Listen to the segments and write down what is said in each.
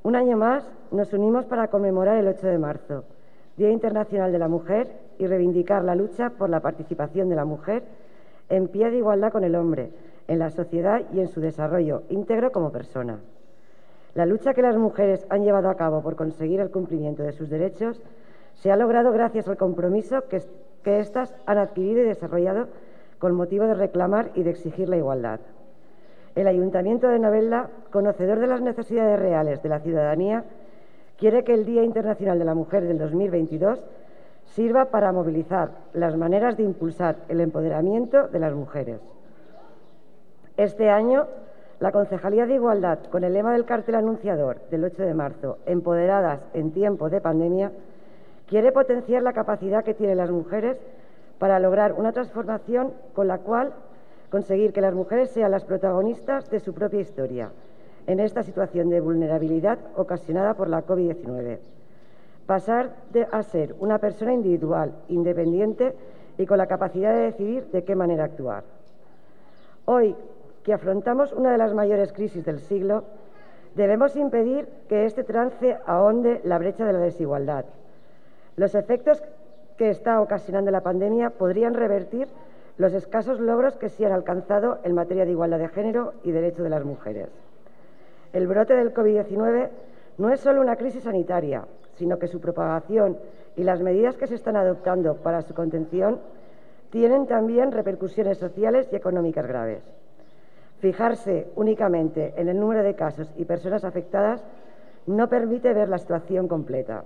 Un año más nos unimos para conmemorar el 8 de marzo, Día Internacional de la Mujer, y reivindicar la lucha por la participación de la mujer en pie de igualdad con el hombre, en la sociedad y en su desarrollo íntegro como persona. La lucha que las mujeres han llevado a cabo por conseguir el cumplimiento de sus derechos se ha logrado gracias al compromiso que éstas han adquirido y desarrollado con motivo de reclamar y de exigir la igualdad. El Ayuntamiento de Novelda, conocedor de las necesidades reales de la ciudadanía, quiere que el Día Internacional de la Mujer del 2022 sirva para movilizar las maneras de impulsar el empoderamiento de las mujeres. Este año, la Concejalía de Igualdad, con el lema del cartel anunciador del 8 de marzo, Empoderadas en tiempo de pandemia, quiere potenciar la capacidad que tienen las mujeres para lograr una transformación con la cual conseguir que las mujeres sean las protagonistas de su propia historia en esta situación de vulnerabilidad ocasionada por la COVID-19. Pasar a ser una persona individual, independiente y con la capacidad de decidir de qué manera actuar. Hoy, que afrontamos una de las mayores crisis del siglo, debemos impedir que este trance ahonde la brecha de la desigualdad. Los efectos que está ocasionando la pandemia podrían revertir los escasos logros que se han alcanzado en materia de igualdad de género y derechos de las mujeres. El brote del COVID-19 no es solo una crisis sanitaria, sino que su propagación y las medidas que se están adoptando para su contención tienen también repercusiones sociales y económicas graves. Fijarse únicamente en el número de casos y personas afectadas no permite ver la situación completa.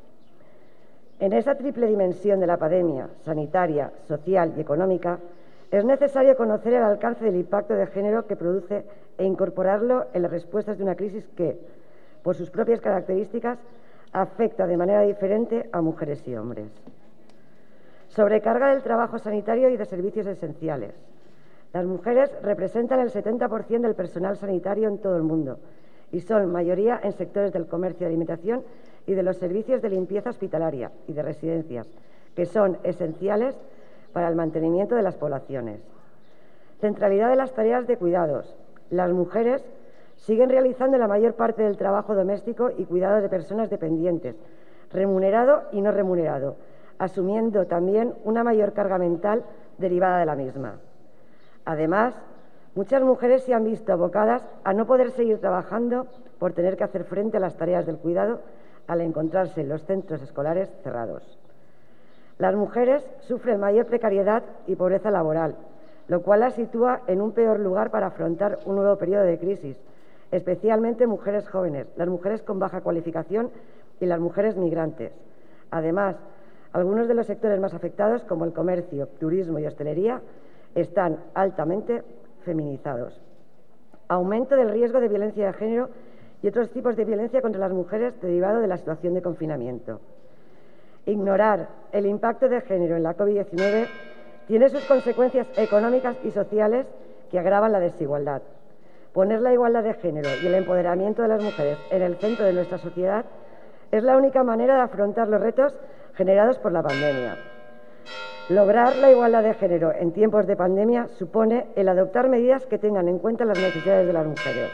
En esa triple dimensión de la pandemia, sanitaria, social y económica, es necesario conocer el alcance del impacto de género que produce e incorporarlo en las respuestas de una crisis que, por sus propias características, afecta de manera diferente a mujeres y hombres. Sobrecarga del trabajo sanitario y de servicios esenciales. Las mujeres representan el 70% del personal sanitario en todo el mundo y son mayoría en sectores del comercio de alimentación y de los servicios de limpieza hospitalaria y de residencias, que son esenciales para el mantenimiento de las poblaciones. Centralidad de las tareas de cuidados. Las mujeres siguen realizando la mayor parte del trabajo doméstico y cuidado de personas dependientes, remunerado y no remunerado, asumiendo también una mayor carga mental derivada de la misma. Además, muchas mujeres se han visto abocadas a no poder seguir trabajando por tener que hacer frente a las tareas del cuidado al encontrarse en los centros escolares cerrados. Las mujeres sufren mayor precariedad y pobreza laboral, lo cual las sitúa en un peor lugar para afrontar un nuevo periodo de crisis, especialmente mujeres jóvenes, las mujeres con baja cualificación y las mujeres migrantes. Además, algunos de los sectores más afectados, como el comercio, turismo y hostelería, están altamente feminizados. Aumento del riesgo de violencia de género y otros tipos de violencia contra las mujeres derivado de la situación de confinamiento. Ignorar el impacto de género en la COVID-19 tiene sus consecuencias económicas y sociales que agravan la desigualdad. Poner la igualdad de género y el empoderamiento de las mujeres en el centro de nuestra sociedad es la única manera de afrontar los retos generados por la pandemia. Lograr la igualdad de género en tiempos de pandemia supone el adoptar medidas que tengan en cuenta las necesidades de las mujeres.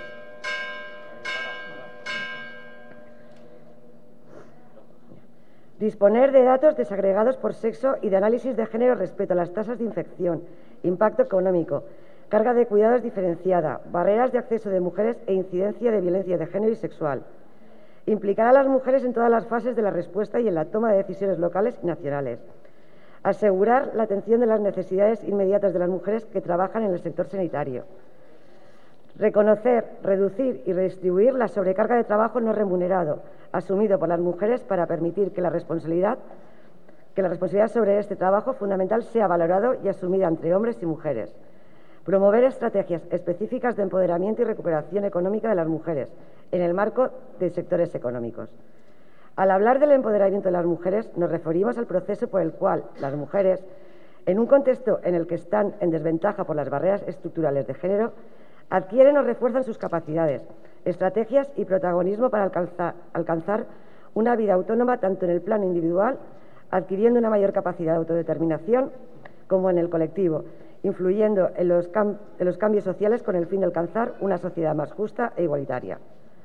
Disponer de datos desagregados por sexo y de análisis de género respecto a las tasas de infección, impacto económico, carga de cuidados diferenciada, barreras de acceso de mujeres e incidencia de violencia de género y sexual. Implicar a las mujeres en todas las fases de la respuesta y en la toma de decisiones locales y nacionales. Asegurar la atención de las necesidades inmediatas de las mujeres que trabajan en el sector sanitario. Reconocer, reducir y redistribuir la sobrecarga de trabajo no remunerado asumido por las mujeres para permitir que la responsabilidad sobre este trabajo fundamental sea valorado y asumida entre hombres y mujeres. Promover estrategias específicas de empoderamiento y recuperación económica de las mujeres en el marco de sectores económicos. Al hablar del empoderamiento de las mujeres, nos referimos al proceso por el cual las mujeres, en un contexto en el que están en desventaja por las barreras estructurales de género, adquieren o refuerzan sus capacidades, estrategias y protagonismo para alcanzar una vida autónoma tanto en el plano individual, adquiriendo una mayor capacidad de autodeterminación, como en el colectivo, influyendo en los cambios sociales con el fin de alcanzar una sociedad más justa e igualitaria.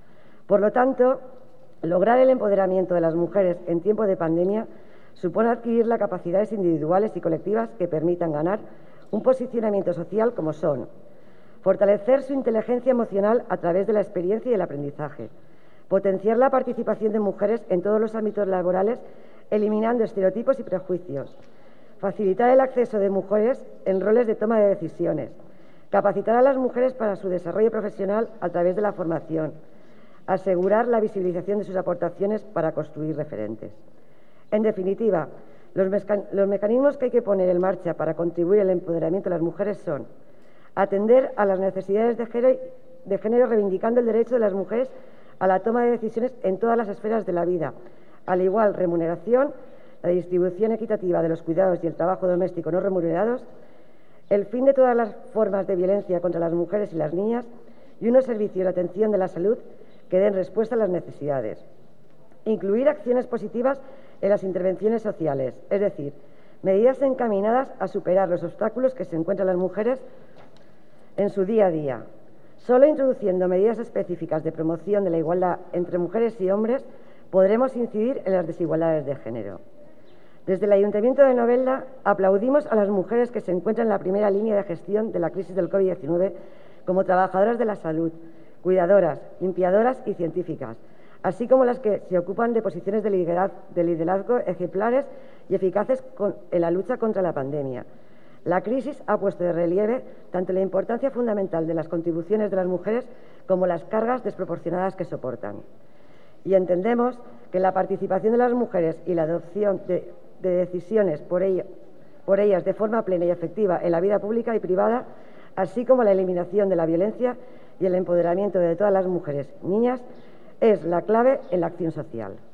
Por lo tanto, lograr el empoderamiento de las mujeres en tiempo de pandemia supone adquirir las capacidades individuales y colectivas que permitan ganar un posicionamiento social, como son: fortalecer su inteligencia emocional a través de la experiencia y el aprendizaje, potenciar la participación de mujeres en todos los ámbitos laborales, eliminando estereotipos y prejuicios, facilitar el acceso de mujeres en roles de toma de decisiones, capacitar a las mujeres para su desarrollo profesional a través de la formación, asegurar la visibilización de sus aportaciones para construir referentes. En definitiva, los mecanismos que hay que poner en marcha para contribuir al empoderamiento de las mujeres son: atender a las necesidades de género reivindicando el derecho de las mujeres a la toma de decisiones en todas las esferas de la vida, a la igual remuneración, la distribución equitativa de los cuidados y el trabajo doméstico no remunerados, el fin de todas las formas de violencia contra las mujeres y las niñas y unos servicios de atención de la salud que den respuesta a las necesidades. Incluir acciones positivas en las intervenciones sociales, es decir, medidas encaminadas a superar los obstáculos que se encuentran las mujeres en su día a día. Solo introduciendo medidas específicas de promoción de la igualdad entre mujeres y hombres podremos incidir en las desigualdades de género. Desde el Ayuntamiento de Novelda aplaudimos a las mujeres que se encuentran en la primera línea de gestión de la crisis del COVID-19 como trabajadoras de la salud, cuidadoras, limpiadoras y científicas, así como las que se ocupan de posiciones de liderazgo ejemplares y eficaces en la lucha contra la pandemia. La crisis ha puesto de relieve tanto la importancia fundamental de las contribuciones de las mujeres como las cargas desproporcionadas que soportan. Y entendemos que la participación de las mujeres y la adopción de decisiones por ellas de forma plena y efectiva en la vida pública y privada, así como la eliminación de la violencia y el empoderamiento de todas las mujeres, niñas, es la clave en la acción social.